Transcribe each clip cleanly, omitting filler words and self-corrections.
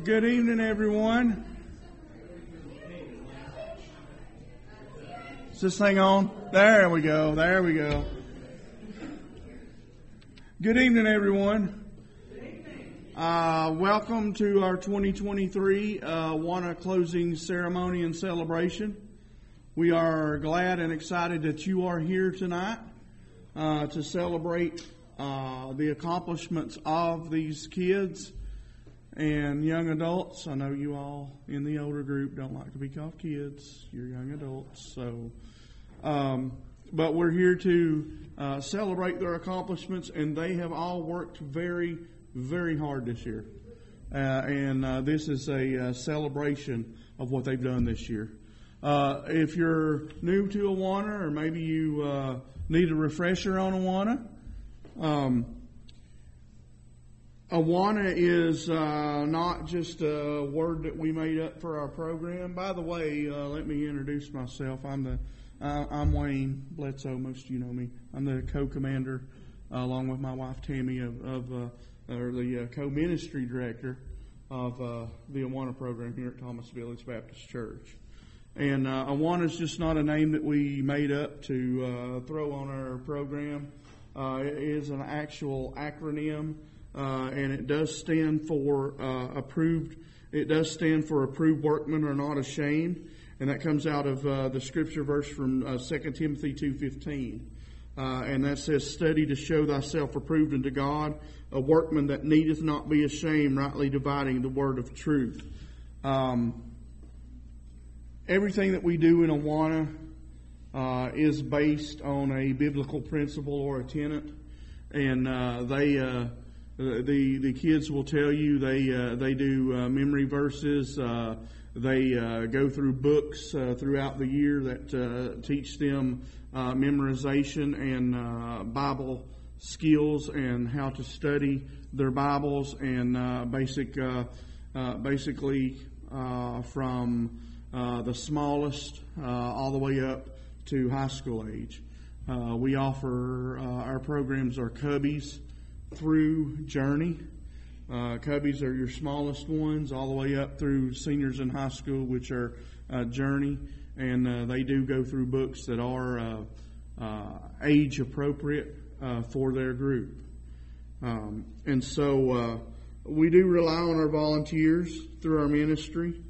Good evening, everyone. Is this thing on? There we go. There we go. Good evening, everyone. Welcome to our 2023 Awana closing ceremony and celebration. We are glad and excited that you are here tonight to celebrate the accomplishments of these kids and young adults. I know you all in the older group don't like to be called kids. You're young adults. But we're here to celebrate their accomplishments, and they have all worked very, very hard this year. And this is a celebration of what they've done this year. If you're new to Awana, or maybe you need a refresher on Awana, Awana is not just a word that we made up for our program. By the way, let me introduce myself. I'm Wayne Bledsoe. Most of you know me. I'm the co-commander, along with my wife Tammy, or the co-ministry director of the Awana program here at Thomas Village Baptist Church. And Awana is just not a name that we made up to throw on our program. It is an actual acronym. And it does stand for approved. It does stand for approved workmen are not ashamed, and that comes out of the scripture verse from 2 Timothy 2:15, and that says, "Study to show thyself approved unto God, a workman that needeth not be ashamed, rightly dividing the word of truth." Everything that we do in Awana is based on a biblical principle or a tenet, and The kids will tell you they do memory verses. They go through books throughout the year that teach them memorization and Bible skills and how to study their Bibles, and basically from the smallest all the way up to high school age. We offer our programs are Cubbies through Journey. Cubbies are your smallest ones, all the way up through seniors in high school, which are Journey, and they do go through books that are age appropriate for their group. And so we do rely on our volunteers through our ministry.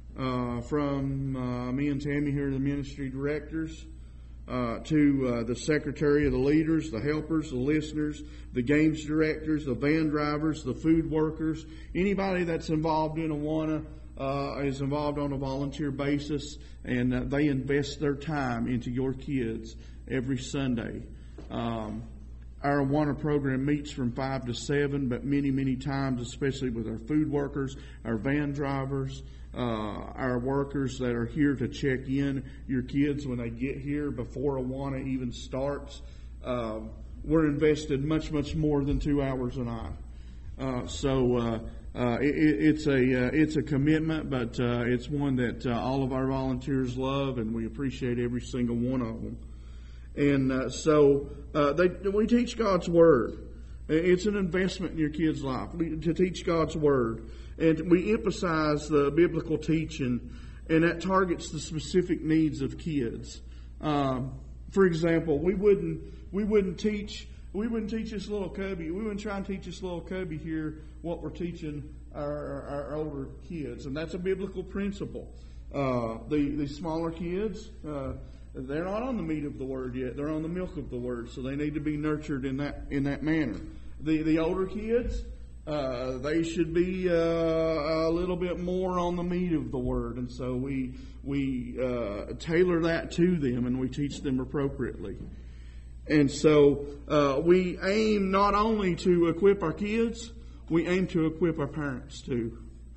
From me and Tammy here, the ministry directors, to the secretary of the leaders, the helpers, the listeners, the games directors, the van drivers, the food workers. Anybody that's involved in Awana is involved on a volunteer basis, and they invest their time into your kids every Sunday. Our Awana program meets from 5 to 7, but many, many times, especially with our food workers, our van drivers, our workers that are here to check in your kids when they get here before Awana even starts, we're invested much, much more than 2 hours a night. It's a commitment, but it's one that all of our volunteers love, and we appreciate every single one of them. And we teach God's Word. It's an investment in your kids' life to teach God's Word. And we emphasize the biblical teaching, and that targets the specific needs of kids. For example, we wouldn't teach this little cubby. We wouldn't try and teach this little cubby here what we're teaching our older kids, and that's a biblical principle. The smaller kids, they're not on the meat of the Word yet; they're on the milk of the Word, so they need to be nurtured in that manner. The older kids, they should be a little bit more on the meat of the Word, and so we tailor that to them, and we teach them appropriately. And so we aim not only to equip our kids, we aim to equip our parents too.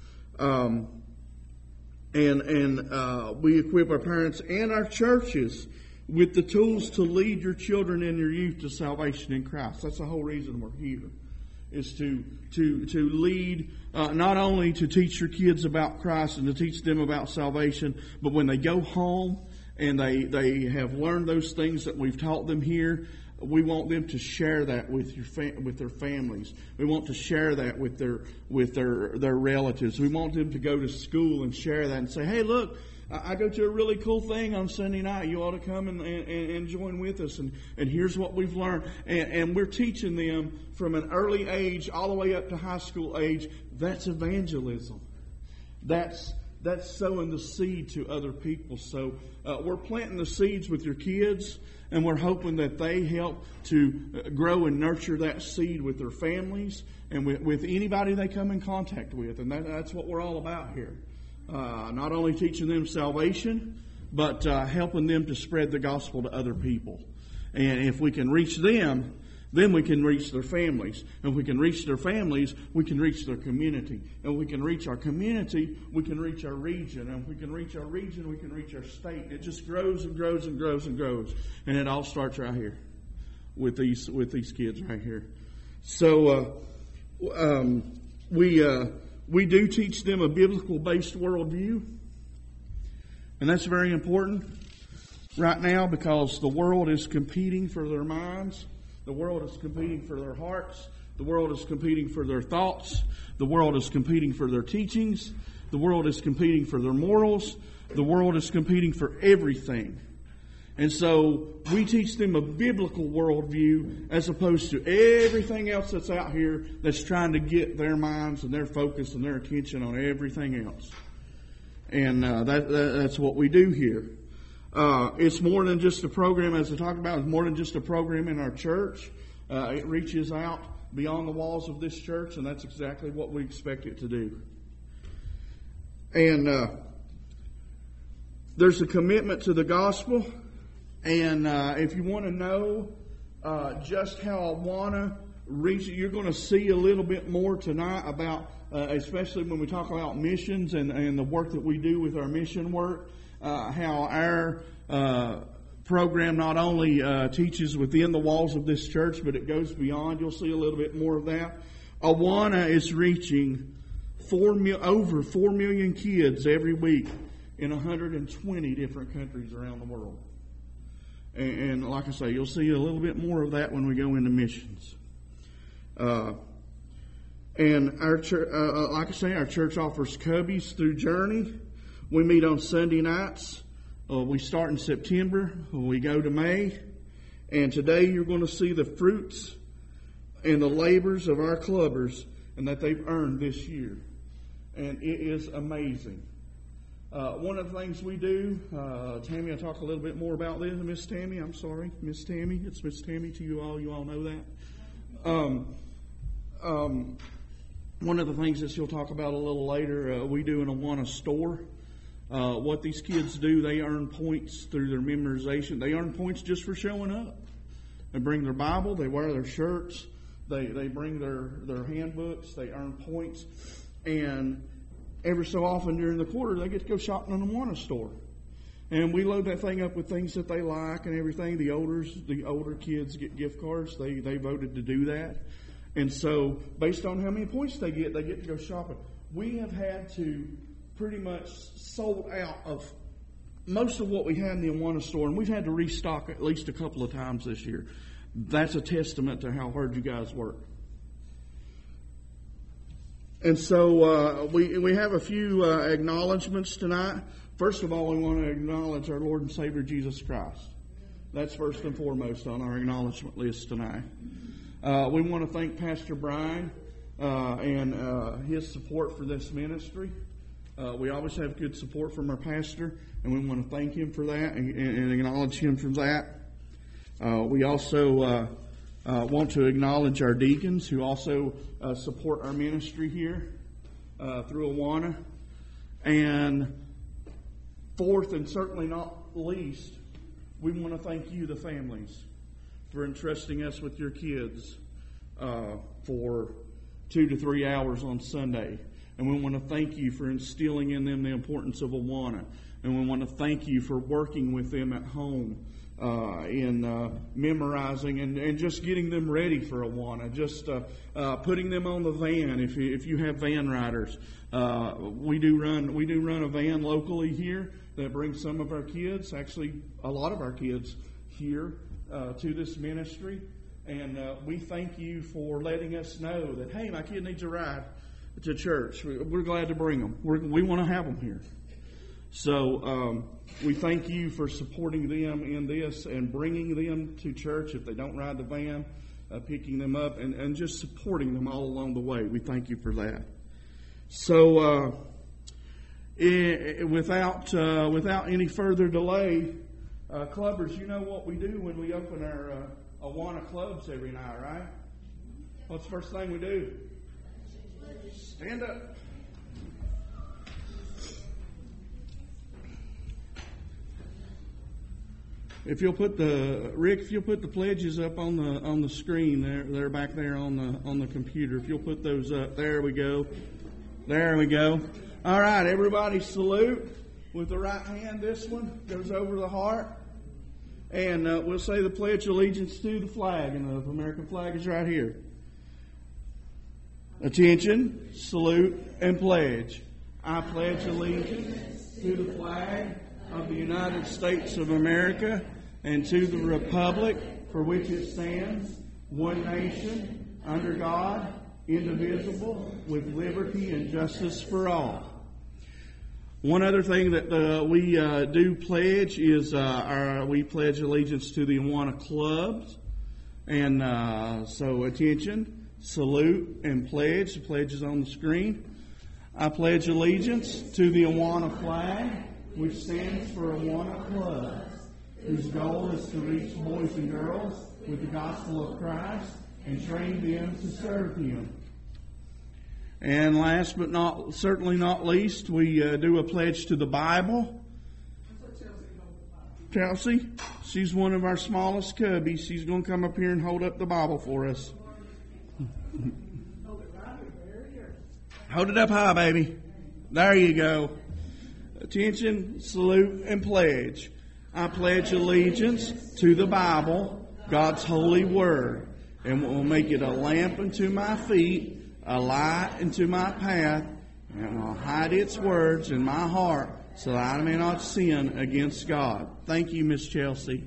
We equip our parents and our churches with the tools to lead your children and your youth to salvation in Christ. That's the whole reason we're here, is to lead, not only to teach your kids about Christ and to teach them about salvation, but when they go home and they have learned those things that we've taught them here, we want them to share that with with their families. We want to share that with their relatives. We want them to go to school and share that and say, hey, look, I go to a really cool thing on Sunday night. You ought to come and join with us. And here's what we've learned. And we're teaching them from an early age all the way up to high school age. That's evangelism. That's sowing the seed to other people. So we're planting the seeds with your kids, and we're hoping that they help to grow and nurture that seed with their families and with anybody they come in contact with. And that's what we're all about here. Not only teaching them salvation, but helping them to spread the gospel to other people. And if we can reach them, then we can reach their families. And if we can reach their families, we can reach their community. And if we can reach our community, we can reach our region. And if we can reach our region, we can reach our state. It just grows and grows and grows and grows. And it all starts right here with these kids right here. So we do teach them a biblical-based worldview. And that's very important right now because the world is competing for their minds. The world is competing for their hearts. The world is competing for their thoughts. The world is competing for their teachings. The world is competing for their morals. The world is competing for everything. And so we teach them a biblical worldview as opposed to everything else that's out here that's trying to get their minds and their focus and their attention on everything else. And that's what we do here. It's more than just a program, as I talked about, it's more than just a program in our church. It reaches out beyond the walls of this church, and that's exactly what we expect it to do. And there's a commitment to the gospel. And if you want to know just how Awana reaches, you're going to see a little bit more tonight about, especially when we talk about missions and the work that we do with our mission work, how our program not only teaches within the walls of this church, but it goes beyond. You'll see a little bit more of that. Awana is reaching over 4 million kids every week in 120 different countries around the world. And like I say, you'll see a little bit more of that when we go into missions. And our church, like I say, our church offers cubbies through Journey. We meet on Sunday nights. We start in September. We go to May. And today you're going to see the fruits and the labors of our clubbers and that they've earned this year. And it is amazing. One of the things we do, Tammy will talk a little bit more about this. Miss Tammy, I'm sorry. Miss Tammy. It's Miss Tammy to you all. You all know that. One of the things that she'll talk about a little later, we do an Awana store. What these kids do, they earn points through their memorization. They earn points just for showing up. They bring their Bible. They wear their shirts. They bring their handbooks. They earn points. And every so often during the quarter, they get to go shopping in a Awana store. And we load that thing up with things that they like and everything. The older kids get gift cards. They voted to do that. And so based on how many points they get to go shopping. We have had to pretty much sold out of most of what we had in the Awana store. And we've had to restock at least a couple of times this year. That's a testament to how hard you guys work. And so we have a few acknowledgments tonight. First of all, we want to acknowledge our Lord and Savior Jesus Christ. That's first and foremost on our acknowledgement list tonight. We want to thank Pastor Brian and his support for this ministry. We always have good support from our pastor, and we want to thank him for that and acknowledge him for that. We also want to acknowledge our deacons who also support our ministry here through Awana. And fourth, and certainly not least, we want to thank you, the families, for entrusting us with your kids for 2 to 3 hours on Sunday. And we want to thank you for instilling in them the importance of Awana. And we want to thank you for working with them at home in memorizing and just getting them ready for Awana, just putting them on the van if you have van riders. We do run a van locally here that brings some of our kids, actually a lot of our kids here to this ministry. And we thank you for letting us know that, hey, my kid needs a ride to church. We're glad to bring them. We want to have them here. So we thank you for supporting them in this and bringing them to church if they don't ride the van, picking them up, and just supporting them all along the way. We thank you for that. So without any further delay, clubbers, you know what we do when we open our Awana clubs every night, right? What's the first thing we do? Stand up. If you'll put the pledges up on the screen there, they're back there on the computer. If you'll put those up, there we go. All right, everybody salute with the right hand. This one goes over the heart. And we'll say the Pledge of Allegiance to the flag, and the American flag is right here. Attention, salute, and pledge. I pledge allegiance to the flag of the United States of America and to the republic for which it stands, one nation, under God, indivisible, with liberty and justice for all. One other thing that we do pledge is we pledge allegiance to the Awana clubs. And so attention, salute, and pledge. The pledge is on the screen. I pledge allegiance to the Awana flag, which stands for Awana clubs, whose goal is to reach boys and girls with the gospel of Christ and train them to serve Him. And last but certainly not least, we do a pledge to the Bible. Chelsea, she's one of our smallest cubbies. She's going to come up here and hold up the Bible for us. Hold it up high, baby. There you go. Attention, salute, and pledge. I pledge allegiance to the Bible, God's holy word, and will make it a lamp unto my feet, a light into my path, and I'll hide its words in my heart so that I may not sin against God. Thank you, Miss Chelsea.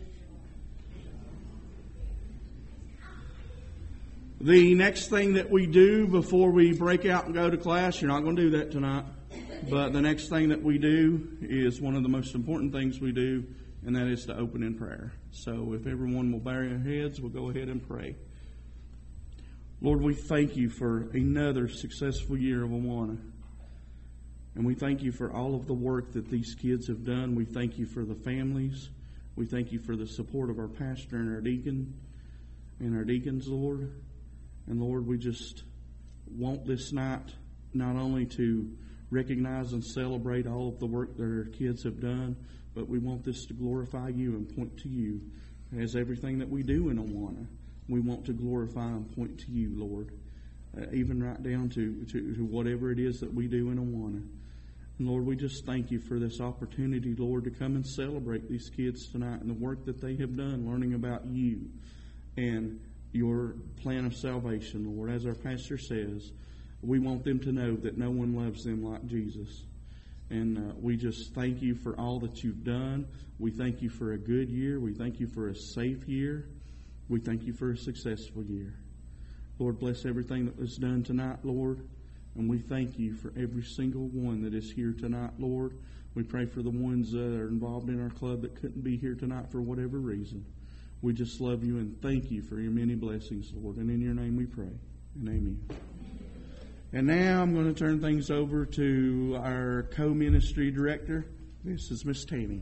The next thing that we do before we break out and go to class, you're not going to do that tonight, but the next thing that we do is one of the most important things we do, and that is to open in prayer. So if everyone will bow their heads, we'll go ahead and pray. Lord, we thank you for another successful year of Awana. And we thank you for all of the work that these kids have done. We thank you for the families. We thank you for the support of our pastor and our deacon and our deacons, Lord. And Lord, we just want this night not only to recognize and celebrate all of the work that our kids have done, but we want this to glorify you and point to you as everything that we do in Awana. We want to glorify and point to you, Lord, even right down to whatever it is that we do in Awana. And Lord, we just thank you for this opportunity, Lord, to come and celebrate these kids tonight and the work that they have done learning about you and your plan of salvation, Lord. As our pastor says, we want them to know that no one loves them like Jesus. And we just thank you for all that you've done. We thank you for a good year. We thank you for a safe year. We thank you for a successful year. Lord, bless everything that was done tonight, Lord. And we thank you for every single one that is here tonight, Lord. We pray for the ones that are involved in our club that couldn't be here tonight for whatever reason. We just love you and thank you for your many blessings, Lord. And in your name we pray. And amen. And now I'm going to turn things over to our co-ministry director. This is Miss Tammy.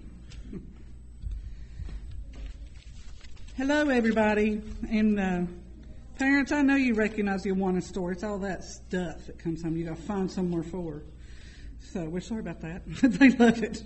Hello, everybody. And parents, I know you recognize the Awana story. It's all that stuff that comes home. You got to find somewhere for. So we're sorry about that. They love it.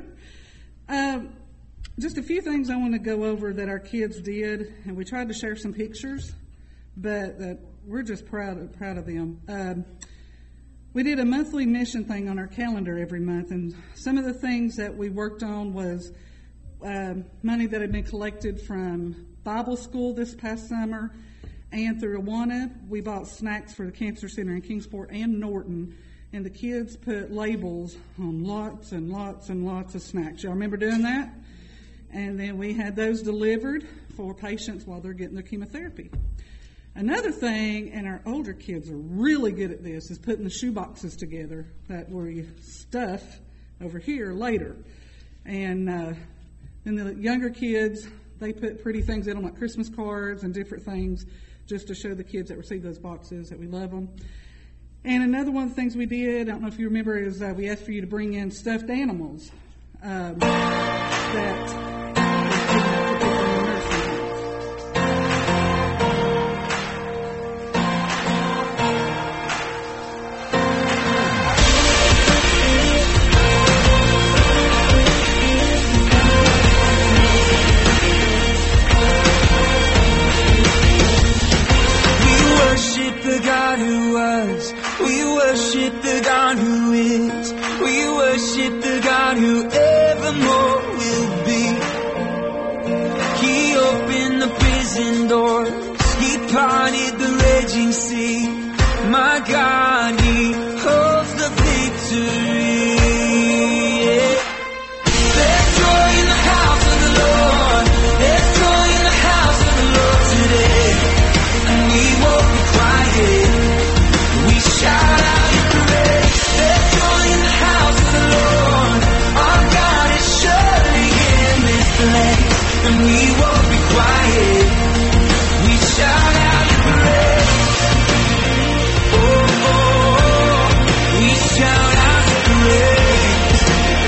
Just a few things I want to go over that our kids did, and we tried to share some pictures, but we're just proud of them. We did a monthly mission thing on our calendar every month, and some of the things that we worked on was money that had been collected from Bible school this past summer and through Awana. We bought snacks for the Cancer Center in Kingsport and Norton, and the kids put labels on lots and lots and lots of snacks. Y'all remember doing that? And then we had those delivered for patients while they're getting their chemotherapy. Another thing, and our older kids are really good at this, is putting the shoe boxes together that we stuff over here later. And then the younger kids, they put pretty things in them, like Christmas cards and different things, just to show the kids that receive those boxes that we love them. And another one of the things we did, I don't know if you remember, is we asked for you to bring in stuffed animals that were given out to people in the nursing homes. The God who was, we worship the God who is, we worship the God who evermore will be. He opened the prison doors, He parted the raging sea. My God, He holds the victory. There's joy in the house of the Lord, there's joy in the house of the Lord today, and we won't be quiet. We shout out in praise. There's joy in the house of the Lord. Our God is surely in this place, and we won't be quiet. We shout out in praise. Oh, oh, oh. We shout out in praise.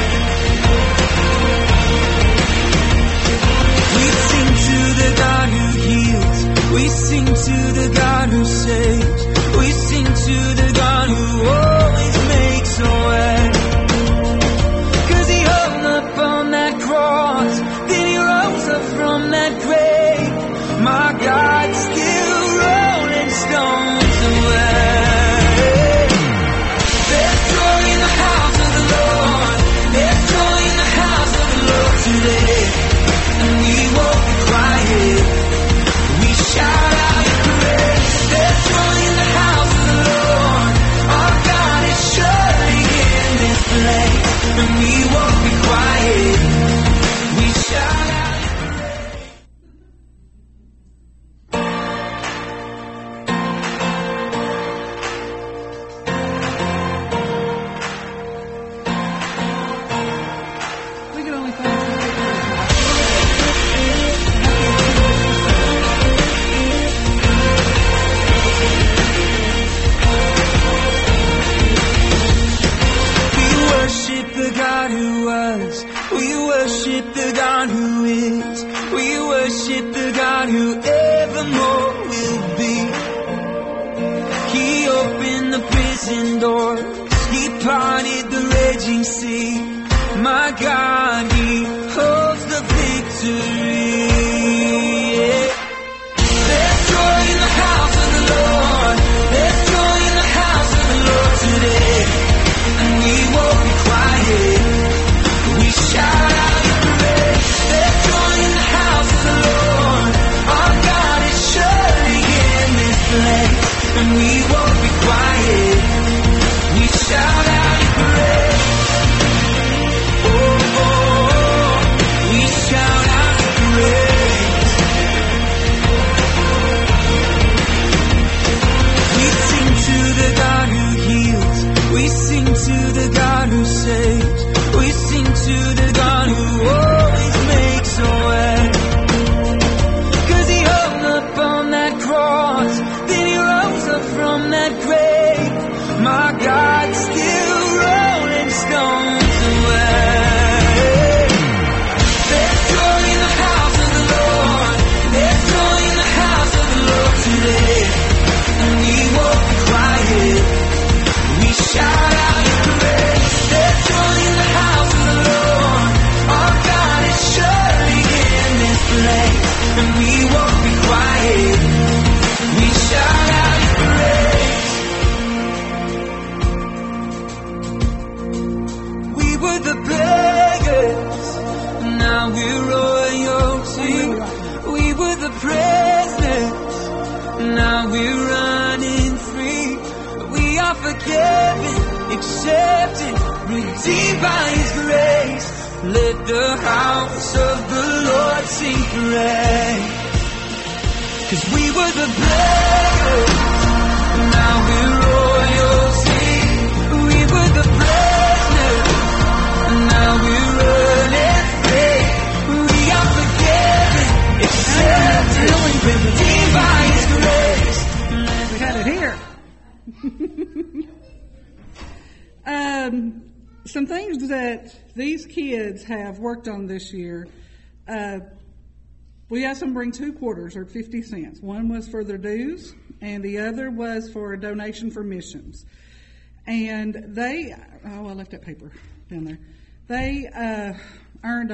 We sing to the God who heals. We sing to the God who saves. We sing to the God who always makes a way. 'Cause He hung up on that cross, then He rose up from that grave. My God, still rolling stones away. There's joy in the house of the Lord. There's joy in the house of the Lord today, and we won't be quiet. We shout out in praise. There's joy in the house of the Lord. Our God is surely in this place, and we won't be quiet. We shout out in praise. We can only find some pictures. We worship the God who was. We worship the God who is. We worship the God who evermore will be. He opened the prison doors. He parted the raging sea. My God, He holds the victory. There's joy in the house of the Lord. There's joy in the house of the Lord today, and we won't be quiet. We shout out in praise. There's joy in the house of the Lord. Our God is surely in this place, and we won't be quiet. We shout out in praise. Oh, oh, oh. We shout out in praise. We sing to the God who heals. We sing to the God who saves. We sing to the God who always makes a way. 'Cause He hung up on that cross, then He rose up from that grave. My God, still rolling stones away. There's joy in the house of the Lord. There's joy in the house of the Lord today, and we won't be quiet. We shout out in praise. There's joy in the house of the Lord. Our God is surely in this place, and we won't be quiet. We shout out in praise. We were the beggars, now we're accepted, redeemed by His grace. Let the house of the Lord sing praise. 'Cause we were the players, now we're royalty. We were the prisoners, now we're running free. We are forgiven, accepted, redeemed by His grace. We had it here. Some things that these kids have worked on this year. We asked them to bring 2 quarters or 50 cents. One was for their dues, and the other was for a donation for missions. And they, I left that paper down there. They earned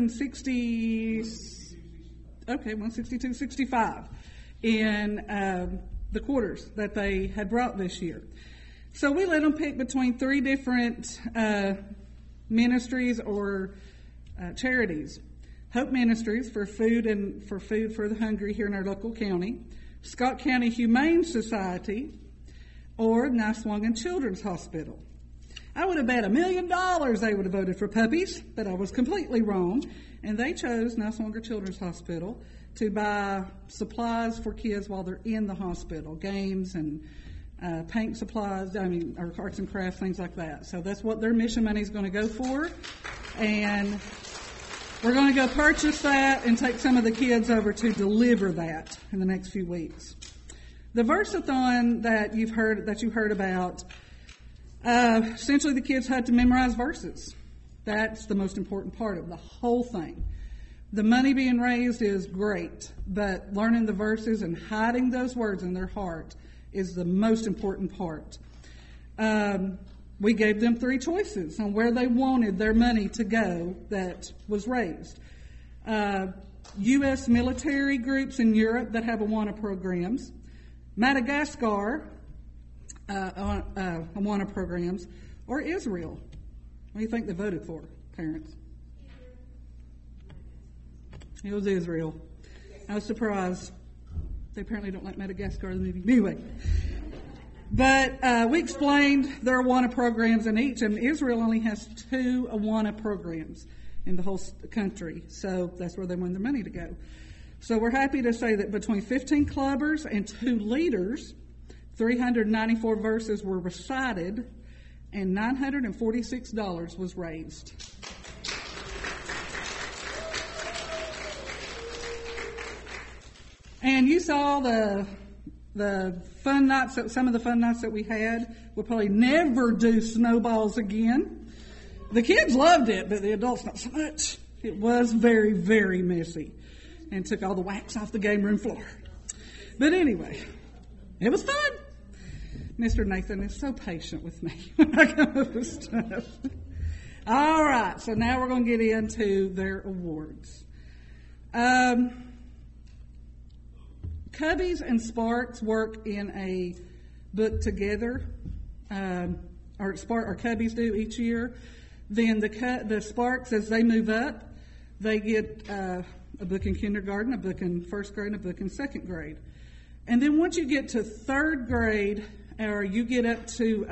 $162.65 in the quarters that they had brought this year. So we let them pick between 3 different ministries or charities. Hope Ministries for food for the hungry here in our local county, Scott County Humane Society, or Niswonger Children's Hospital. I would have bet $1 million they would have voted for puppies, but I was completely wrong. And they chose Niswonger Children's Hospital to buy supplies for kids while they're in the hospital, games and paint supplies, or arts and crafts, things like that. So that's what their mission money is going to go for. And we're going to go purchase that and take some of the kids over to deliver that in the next few weeks. The Versathon that you heard about, essentially the kids had to memorize verses. That's the most important part of the whole thing. The money being raised is great, but learning the verses and hiding those words in their heart is the most important part. We gave them 3 choices on where they wanted their money to go that was raised. U.S. military groups in Europe that have Awana programs, Madagascar Awana programs, or Israel. What do you think they voted for, parents? It was Israel. I was surprised. They apparently don't like Madagascar, the movie. Anyway. But we explained their Awana programs in each, and Israel only has 2 Awana programs in the whole country. So that's where they wanted their money to go. So we're happy to say that between 15 clubbers and 2 leaders, 394 verses were recited, and $946 was raised. And you saw the fun nights, some of the fun nights that we had. We'll probably never do snowballs again. The kids loved it, but the adults not so much. It was very, very messy and took all the wax off the game room floor. But anyway, it was fun. Mr. Nathan is so patient with me when I come up with stuff. All right, so now we're going to get into their awards. Cubbies and Sparks work in a book together, or Cubbies do each year. Then the Sparks, as they move up, they get a book in kindergarten, a book in first grade, and a book in second grade. And then once you get to third grade, or you get up to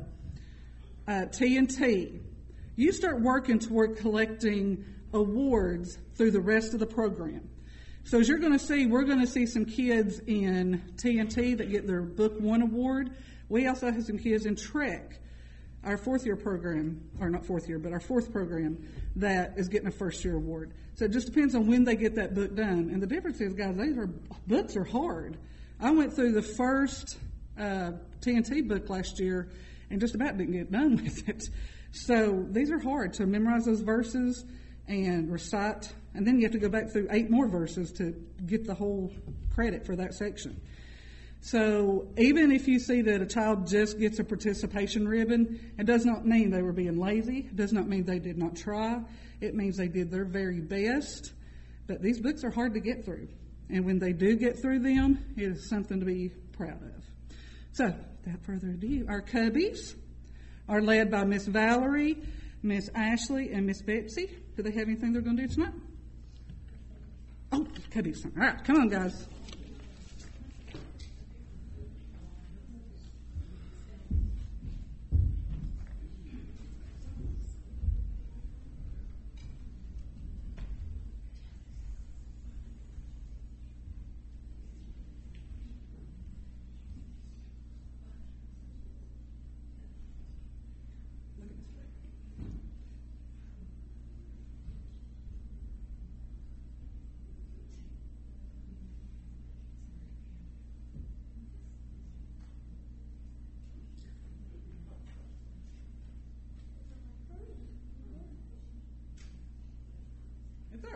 T&T, you start working toward collecting awards through the rest of the program. So as you're going to see, we're going to see some kids in T&T that get their Book 1 award. We also have some kids in Trek, our 4th year program, or not 4th year, but our 4th program that is getting a first year award. So it just depends on when they get that book done. And the difference is, guys, books are hard. I went through the first T&T book last year and just about didn't get done with it. So these are hard to memorize those verses and recite, and then you have to go back through 8 more verses to get the whole credit for that section. So even if you see that a child just gets a participation ribbon, it does not mean they were being lazy. It does not mean they did not try. It means they did their very best. But these books are hard to get through. And when they do get through them, it is something to be proud of. So, without further ado, our Cubbies are led by Miss Valerie, Miss Ashley, and Miss Betsy. Do they have anything they're going to do tonight? Oh, Cubbies. All right, come on, guys.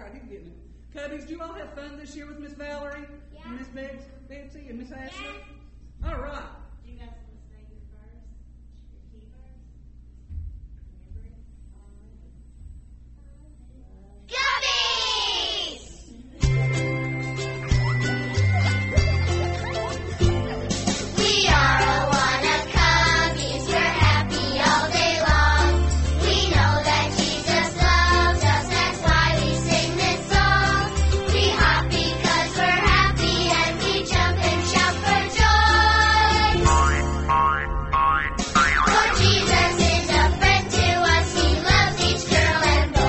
right, he's getting it. Cubbies, did you all have fun this year with Miss Valerie? Yeah. And Miss Betsy and Miss Ashley? All right. Do you guys want to say your verse? Your key verse? Remember it? Gummies! We are a one of Cubbies. We're happy all day long. We know that Jesus loves us. That's why we sing this song. We hop because we're happy and we jump and shout for joy. For Jesus is a friend to us. He loves each girl and boy.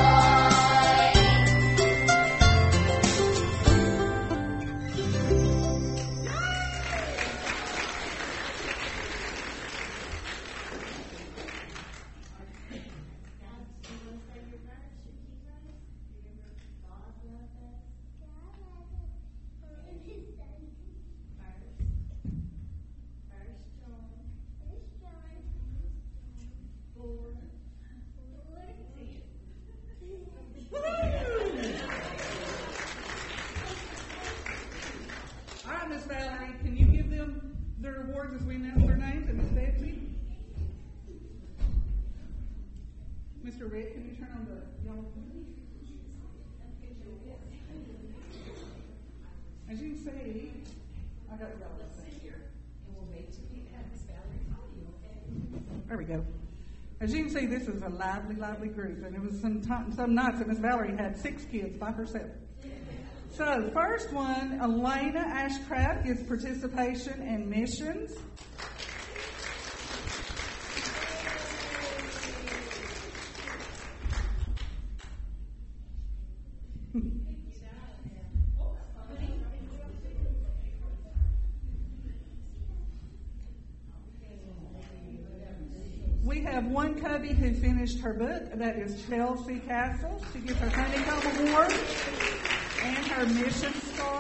All right, Miss Valerie, can you give them their awards as we announce their names? And Miss Betsy? Mr. Rick, can you turn on the yellow? As you can see, I got the yellow thing here. There we go. As you can see, this is a lively, lively group, and it was some nights that Miss Valerie had 6 kids by herself. So, the first one, Elena Ashcraft gets participation in missions. We have one cubby who finished her book. That is Chelsea Castle. She gets her Honeycomb Award and her mission star.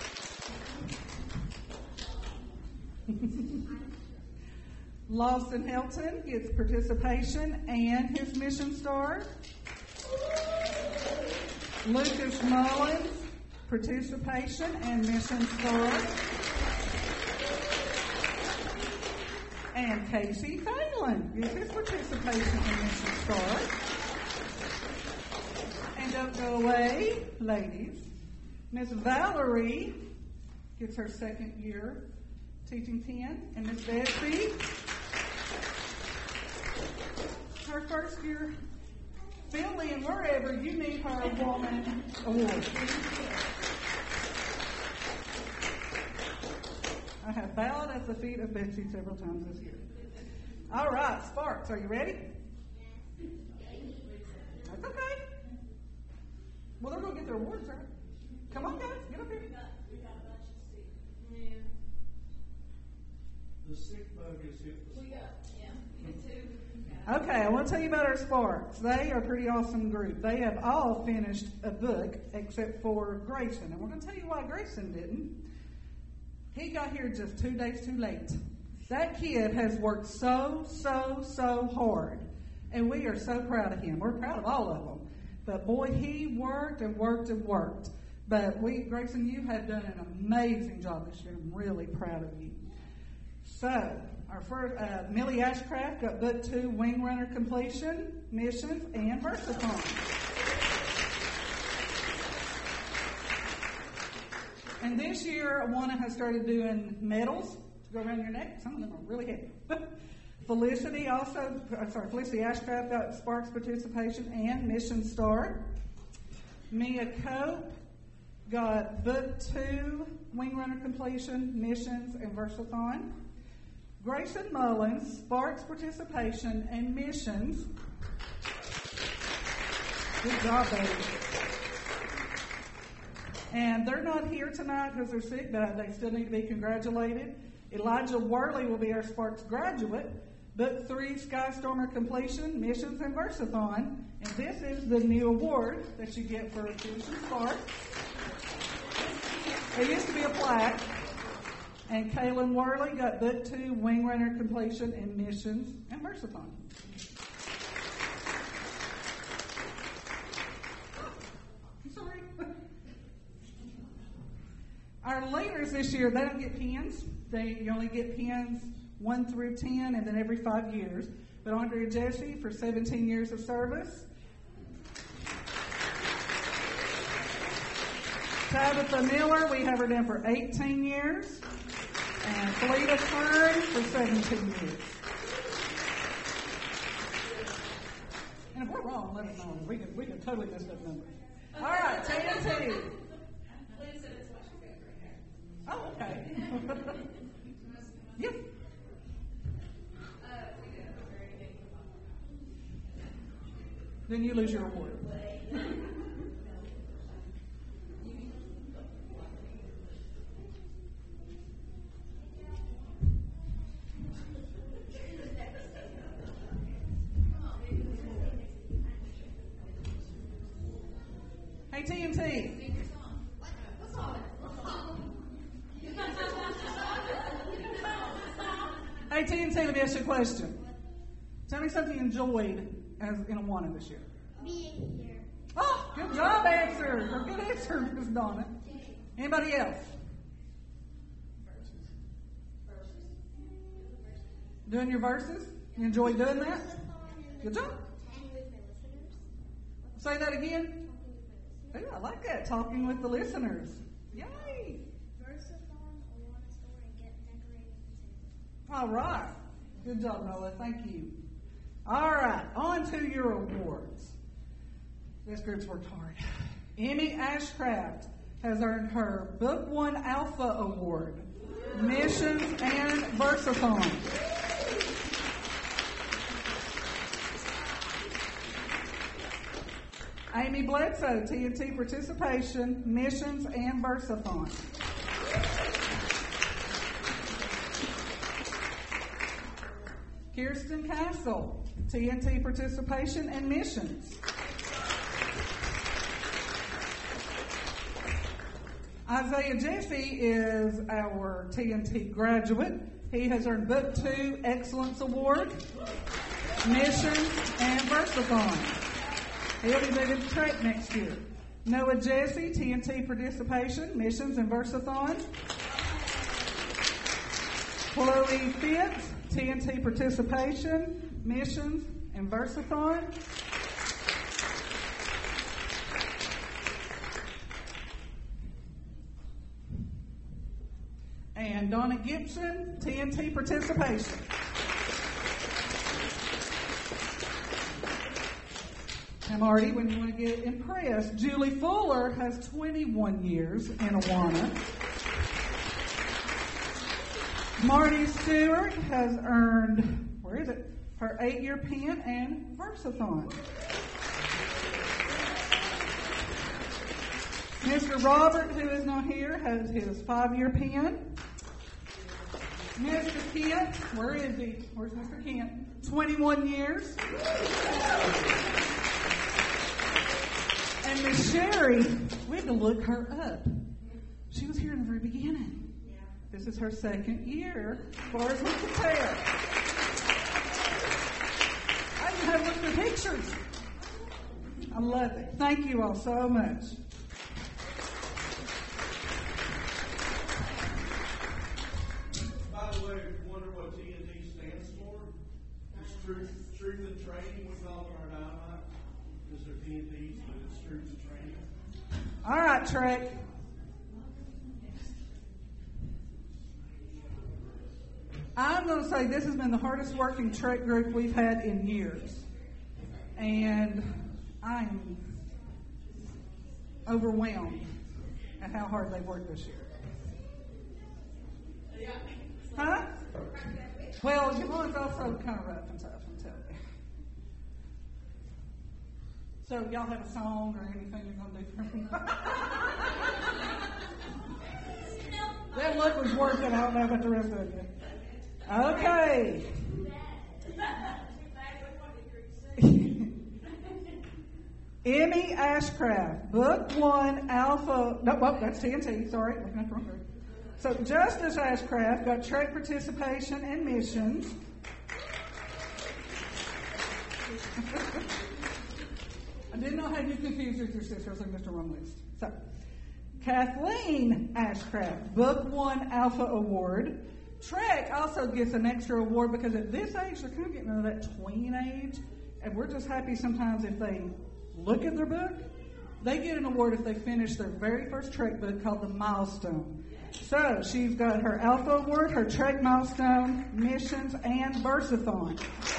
Lawson Helton gets participation and his mission star. Lucas Mullins, participation and mission star. And Casey Phelan gets his participation and mission star. And don't go away, ladies. Miss Valerie gets her second year teaching 10. And Miss Betsy, her first year fill in wherever you need her woman award. I have bowed at the feet of Betsy several times this year. All right, Sparks, are you ready? That's okay. Well, they're going to get their awards, right? Come on, guys, get up here. We got a bunch of sick. Yeah. The sick bug is hit. We got 2. Okay, I want to tell you about our Sparks. They are a pretty awesome group. They have all finished a book except for Grayson. And we're going to tell you why Grayson didn't. He got here just 2 days too late. That kid has worked so hard. And we are so proud of him. We're proud of all of them. But boy, he worked and worked and worked. But Grayson, you have done an amazing job this year. I'm really proud of you. So, our first, Millie Ashcraft got book 2, Wing Runner Completion, Missions, and Versatron. And this year, Awana has started doing medals to go around your neck. Some of them are really heavy. Felicity Ashcraft got Sparks participation and mission star. Mia Cope got book 2, Wing Runner Completion, Missions, and Versathon. Grayson Mullins, Sparks participation and missions. Good job, baby. And they're not here tonight because they're sick, but they still need to be congratulated. Elijah Worley will be our Sparks graduate. Book 3, Skystormer Completion, Missions, and Versathon. And this is the new award that you get for finishing Sparks. It used to be a plaque. And Kaylin Worley got book 2, Wing Runner Completion, and Missions, and Versathon. I'm sorry. Our leaders this year, they don't get pins. You only get pins 1 through 10, and then every 5 years. But Andrea Jesse for 17 years of service. Tabitha Miller, we have her down for 18 years. And Felita Fern for 17 years. And if we're wrong, let us know. We can totally mess up numbers. All right, TNT. Oh, okay. Yes. Then you lose your award. Hey, TNT. Hey, TNT, let me ask you a question. Tell me something you enjoyed as in Awana this year. Being here. Oh, good job, answer. Or good answer, Miss Donna. Anybody else? Doing your verses? You enjoy doing that? Good job. And with my listeners. Say that again. Ooh, I like that. Talking with the listeners. Yay. Versathon, Awana store, and get decorated and All right. Good job, Noah. Thank you. All right. On to your awards. This group's worked hard. Emmy Ashcraft has earned her Book 1 Alpha Award, Missions and Versathon. Amy Bledsoe, TNT Participation, Missions and Versathon. Kirsten Castle, TNT Participation and Missions. Isaiah Jesse is our TNT graduate. He has earned Book 2 Excellence Award, Missions and Versathon. He'll be moving to Trek next year. Noah Jesse, TNT Participation, Missions and Versathon. Chloe Fitz, TNT Participation, Missions and Versathon. And Donna Gibson, TNT Participation. And Marty, when you want to get impressed, Julie Fuller has 21 years in Awana. Marty Stewart has earned, her 8-year pin and Versathon. Mr. Robert, who is not here, has his 5-year pin. Mr. Kent, where is he? Where's Mr. Kent? 21 years. And Miss Sherry, we had to look her up. She was here in the very beginning. This is her 2nd year, as far as we can tell. I even have looked at the pictures. I love it. Thank you all so much. By the way, if you wonder what TNT stands for, it's truth and training. We call it our dynamite. Because they're TNTs, but it's truth and training. All right, Trek. I'm going to say this has been the hardest working Trek group we've had in years. And I am overwhelmed at how hard they worked this year. Huh? Well, you know, it's also kind of rough and tough, I'm telling you. So, y'all have a song or anything you're going to do for me? That look was working. I don't know about the rest of you. Okay. Emmy Ashcraft, Book 1 Alpha. No, well, that's TNT. Sorry, looking at the wrong group. So Justice Ashcraft got Trek Participation and Missions. I did not have you confused with your sister. I was looking at the wrong list. So Kathleen Ashcraft, Book 1 Alpha Award. Trek also gets an extra award because at this age, they're kind of getting into that tween age. And we're just happy sometimes if they look at their book. They get an award if they finish their very first Trek book called The Milestone. So she's got her Alpha Award, her Trek Milestone, Missions, and Versathon.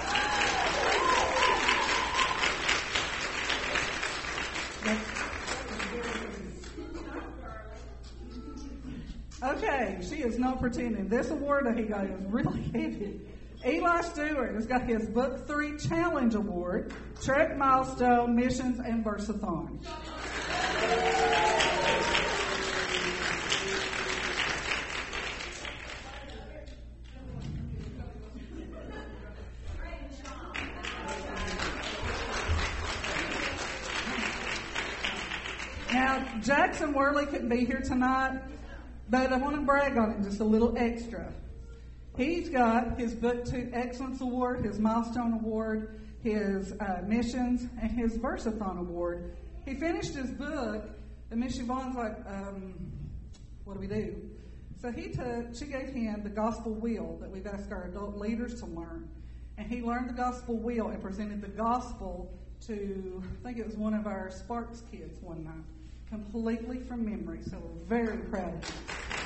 Okay, she is not pretending. This award that he got is really heavy. Eli Stewart has got his Book 3 Challenge Award, Trek Milestone, Missions, and Versathon. Now, Jackson Worley couldn't be here tonight, but I want to brag on him just a little extra. He's got his Book 2 Excellence Award, his Milestone Award, his Missions, and his Versathon Award. He finished his book, and Miss Yvonne's like, what do we do? So she gave him the Gospel Wheel that we've asked our adult leaders to learn. And he learned the Gospel Wheel and presented the Gospel to, I think it was one of our Sparks kids one night, completely from memory. So we're very proud of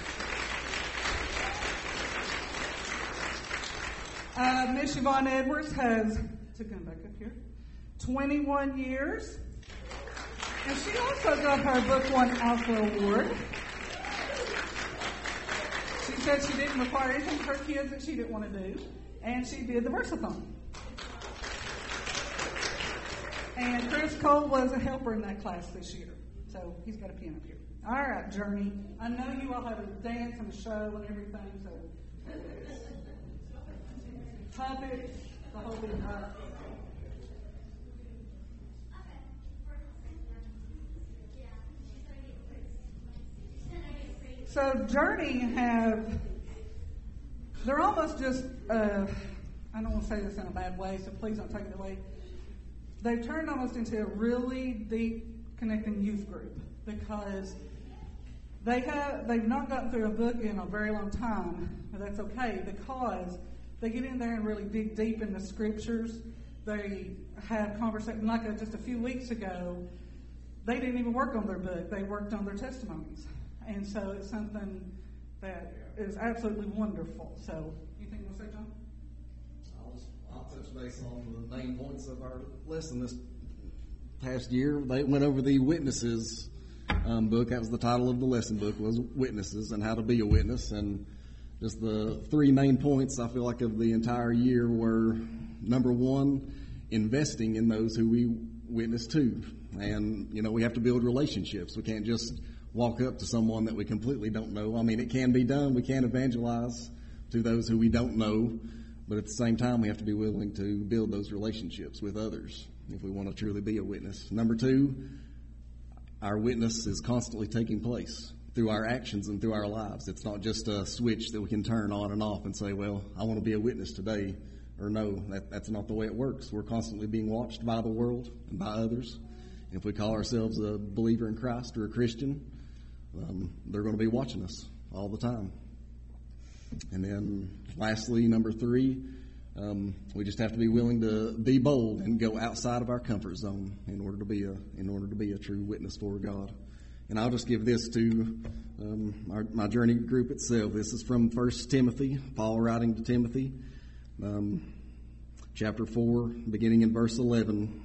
him. Miss Yvonne Edwards has, to come back up here, 21 years. And she also got her Book 1 Alpha Award. She said she didn't require anything for her kids that she didn't want to do. And she did the Versathon. And Chris Cole was a helper in that class this year. So he's got a pin up here. All right, Journey. I know you all have a dance and a show and everything, so puppets, the whole bit. So Journey they're almost just, I don't want to say this in a bad way, so please don't take it away. They've turned almost into a really deep connecting youth group because they've not gotten through a book in a very long time, but that's okay because they get in there and really dig deep in the scriptures. They have conversations, like just a few weeks ago, they didn't even work on their book. They worked on their testimonies. And so it's something that is absolutely wonderful. So, anything you want to say, John? I'll touch base on the main points of our lesson this past year. They went over the Witnesses book. That was the title of the lesson book, was Witnesses and how to be a witness. And just the three main points, I feel like, of the entire year were, number one, investing in those who we witness to. And, we have to build relationships. We can't just walk up to someone that we completely don't know. I mean, it can be done. We can evangelize to those who we don't know. But at the same time, we have to be willing to build those relationships with others if we want to truly be a witness. Number two, our witness is constantly taking place through our actions and through our lives. It's not just a switch that we can turn on and off and say, well, I want to be a witness today. Or no, that's not the way it works. We're constantly being watched by the world and by others. If we call ourselves a believer in Christ or a Christian, they're going to be watching us all the time. And then lastly, number three, we just have to be willing to be bold and go outside of our comfort zone in order to be a true witness for God. And I'll just give this to my journey group itself. This is from 1 Timothy, Paul writing to Timothy, chapter 4, beginning in verse 11.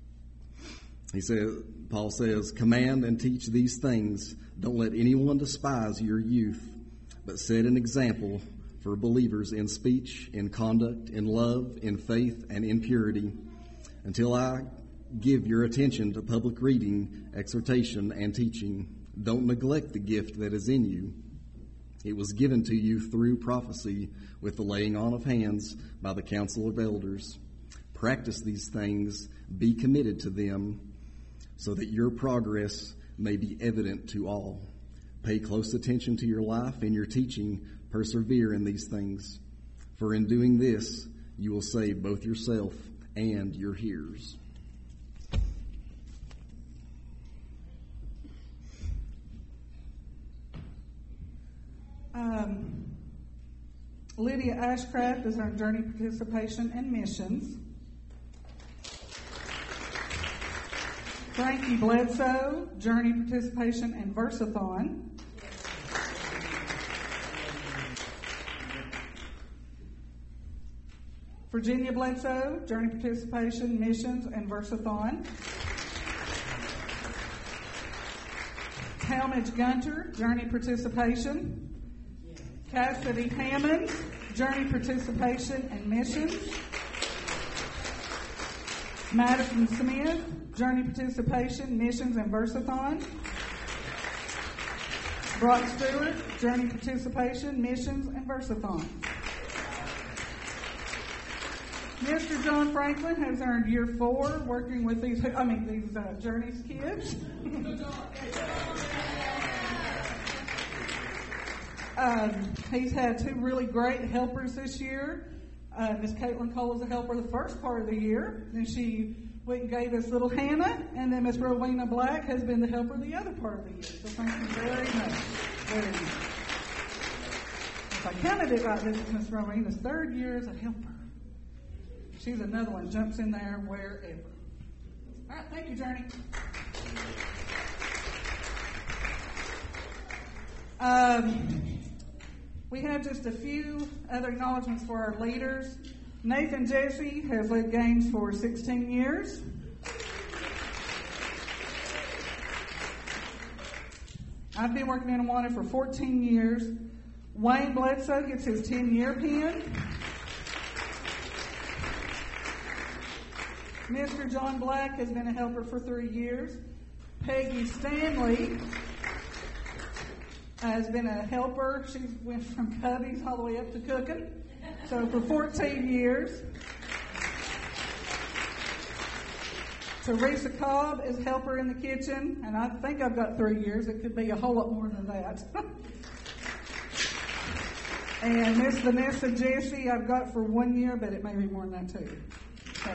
Paul says, "Command and teach these things. Don't let anyone despise your youth, but set an example for believers in speech, in conduct, in love, in faith, and in purity. Until I give your attention to public reading, exhortation, and teaching, don't neglect the gift that is in you. It was given to you through prophecy with the laying on of hands by the council of elders. Practice these things, be committed to them, so that your progress may be evident to all. Pay close attention to your life and your teaching. Persevere in these things. For in doing this, you will save both yourself and your hearers." Lydia Ashcraft is our Journey Participation and Missions. Frankie Bledsoe, Journey Participation and Versathon. Virginia Bledsoe, Journey Participation, Missions, and Versathon. Talmadge Gunter, Journey Participation. Cassidy Hammond, Journey Participation and Missions. Madison Smith, Journey Participation, Missions, and Versathon. Brock Stewart, Journey Participation, Missions, and Versathon. Mr. John Franklin has earned year 4 working with these Journeys kids. He's had 2 really great helpers this year. Miss Caitlin Cole was a helper the first part of the year. Then she went and gave us little Hannah, and then Miss Rowena Black has been the helper the other part of the year. So thank you very much. Very much. If I counted it right, this is Miss Rowena's 3rd year as a helper. She's another one, jumps in there wherever. All right, thank you, Journey. We have just a few other acknowledgments for our leaders. Nathan Jesse has led games for 16 years. I've been working in Awana for 14 years. Wayne Bledsoe gets his 10-year pin. Mr. John Black has been a helper for 3 years. Peggy Stanley has been a helper. She went from Cubbies all the way up to cooking. So for 14 years. Teresa Cobb is helper in the kitchen, and I think I've got 3 years. It could be a whole lot more than that. And Miss Vanessa Jesse I've got for 1 year, but it may be more than that too. So.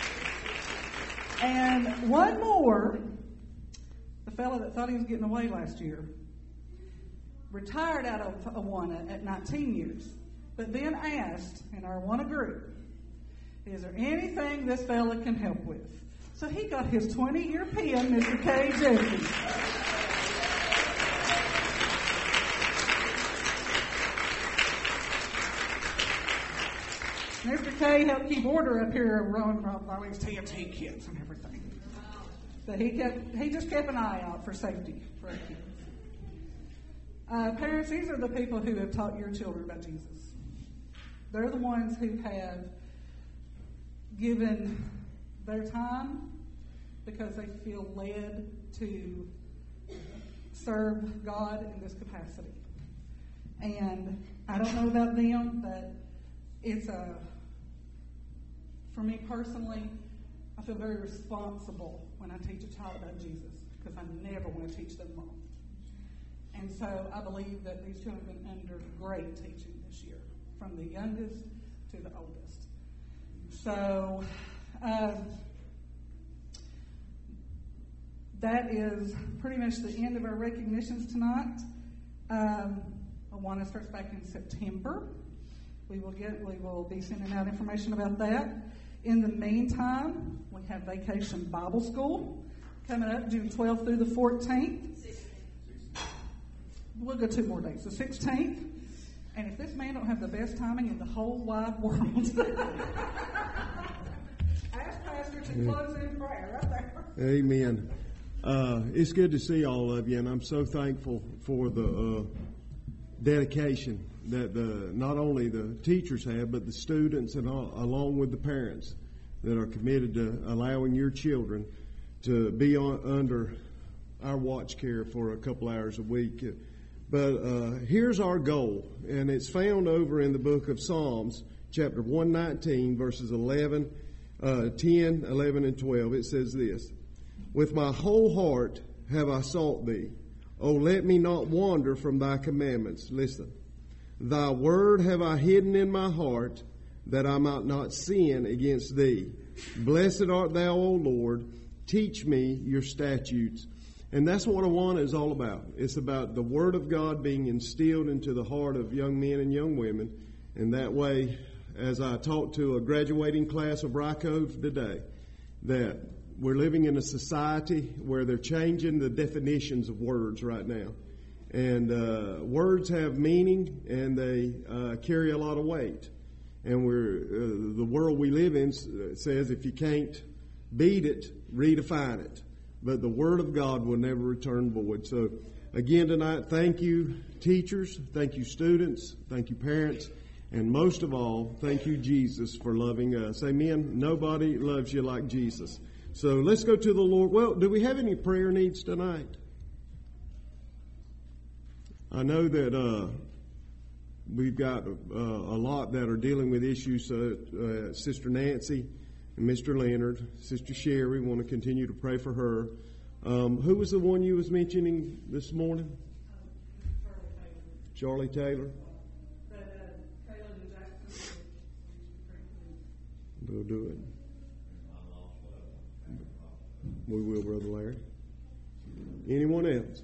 And one more, the fellow that thought he was getting away last year, retired out of Awana at 19 years, but then asked in our Awana group, is there anything this fella can help with? So he got his 20-year pin, Mr. K. Jesse. Mr. K helped keep order up here around all these TNT kids and everything. But he just kept an eye out for safety for our kids. Parents, these are the people who have taught your children about Jesus. They're the ones who have given their time because they feel led to serve God in this capacity. And I don't know about them, but it's for me personally, I feel very responsible when I teach a child about Jesus because I never want to teach them wrong. And so I believe that these children have been under great teaching this year, from the youngest to the oldest. So that is pretty much the end of our recognitions tonight. Awana starts back in September. We will be sending out information about that. In the meantime, we have Vacation Bible School coming up June 12th through the 14th. We'll go 2 more days. The 16th. And if this man don't have the best timing in the whole wide world, ask Pastor to close in prayer right there. Amen. It's good to see all of you, and I'm so thankful for the dedication that not only the teachers have, but the students and along with the parents that are committed to allowing your children to be under our watch care for a couple hours a week. But here's our goal, and it's found over in the book of Psalms, chapter 119, verses 10, 11, and 12. It says this, with my whole heart have I sought thee. O let me not wander from thy commandments. Listen. Thy word have I hidden in my heart, that I might not sin against thee. Blessed art thou, O Lord. Teach me your statutes. And that's what Awana is all about. It's about the Word of God being instilled into the heart of young men and young women. And that way, as I talked to a graduating class of Rycove today, that we're living in a society where they're changing the definitions of words right now. And words have meaning, and they carry a lot of weight. And the world we live in says if you can't beat it, redefine it. But the Word of God will never return void. So, again tonight, thank you, teachers. Thank you, students. Thank you, parents. And most of all, thank you, Jesus, for loving us. Amen. Nobody loves you like Jesus. So let's go to the Lord. Well, do we have any prayer needs tonight? I know that we've got a lot that are dealing with issues. Sister Nancy and Mr. Leonard, Sister Sherry, want to continue to pray for her. Who was the one you was mentioning this morning? Charlie Taylor. We'll do it. We will, Brother Larry. Anyone else?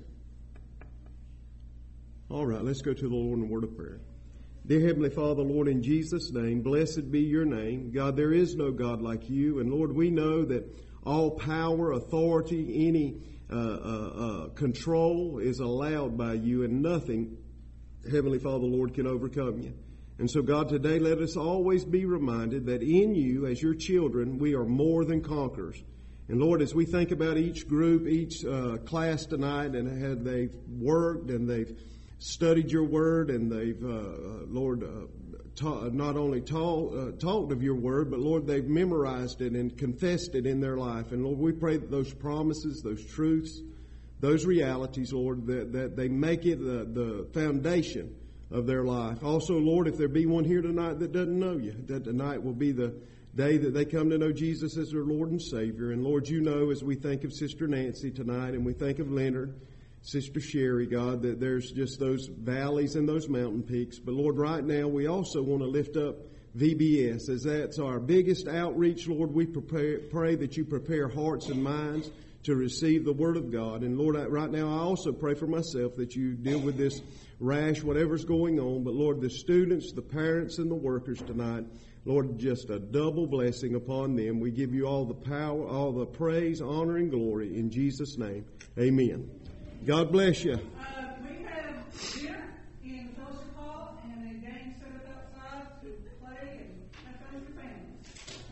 All right, let's go to the Lord in a word of prayer. Dear Heavenly Father, Lord, in Jesus' name, blessed be your name. God, there is no God like you. And Lord, we know that all power, authority, any control is allowed by you, and nothing, Heavenly Father, Lord, can overcome you. And so, God, today let us always be reminded that in you, as your children, we are more than conquerors. And Lord, as we think about each group, each class tonight, and how they've worked and they've studied your word, and they've, Lord, not only talked of your word, but Lord, they've memorized it and confessed it in their life. And Lord, we pray that those promises, those truths, those realities, Lord, that they make it the foundation of their life. Also, Lord, if there be one here tonight that doesn't know you, that tonight will be the day that they come to know Jesus as their Lord and Savior. And Lord, you know, as we think of Sister Nancy tonight, and we think of Leonard, Sister Sherry, God, that there's just those valleys and those mountain peaks. But Lord, right now we also want to lift up VBS, as that's our biggest outreach. Lord, we pray that you prepare hearts and minds to receive the Word of God. And Lord, right now I also pray for myself that you deal with this rash, whatever's going on. But Lord, the students, the parents, and the workers tonight, Lord, just a double blessing upon them. We give you all the power, all the praise, honor, and glory in Jesus' name. Amen. God bless you. We have dinner in the fellowship hall and a game set up outside to play and have fun with your family.